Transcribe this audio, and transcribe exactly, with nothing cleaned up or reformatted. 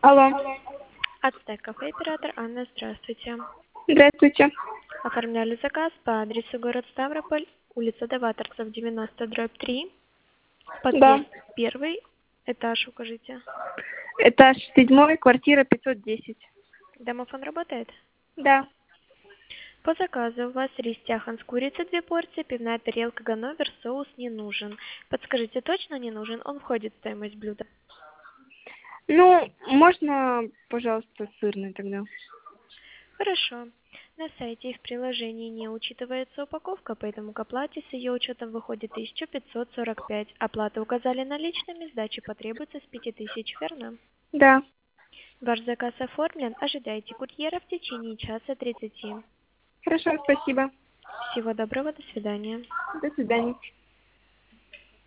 Алло. Ацтек кафе, оператор Анна, здравствуйте. Здравствуйте. Оформляли заказ по адресу город Ставрополь, улица Даваторцев, девяносто, дробь три, Да. подъезд первый, этаж укажите. Этаж седьмой, квартира пятьсот десять. Домофон работает? Да. По заказу у вас рис тяхан с курицей две порции, пивная тарелка ганновер, соус не нужен. Подскажите, точно не нужен? Он входит в стоимость блюда. Ну, можно, пожалуйста, сырный тогда. Хорошо. На сайте и в приложении не учитывается упаковка, поэтому к оплате с ее учетом выходит тысяча пятьсот сорок пять. Оплату указали наличными, сдачи потребуется с пяти тысяч, верно? Да. Ваш заказ оформлен, ожидайте курьера в течение часа тридцати. Хорошо, спасибо. Всего доброго, до свидания. До свидания.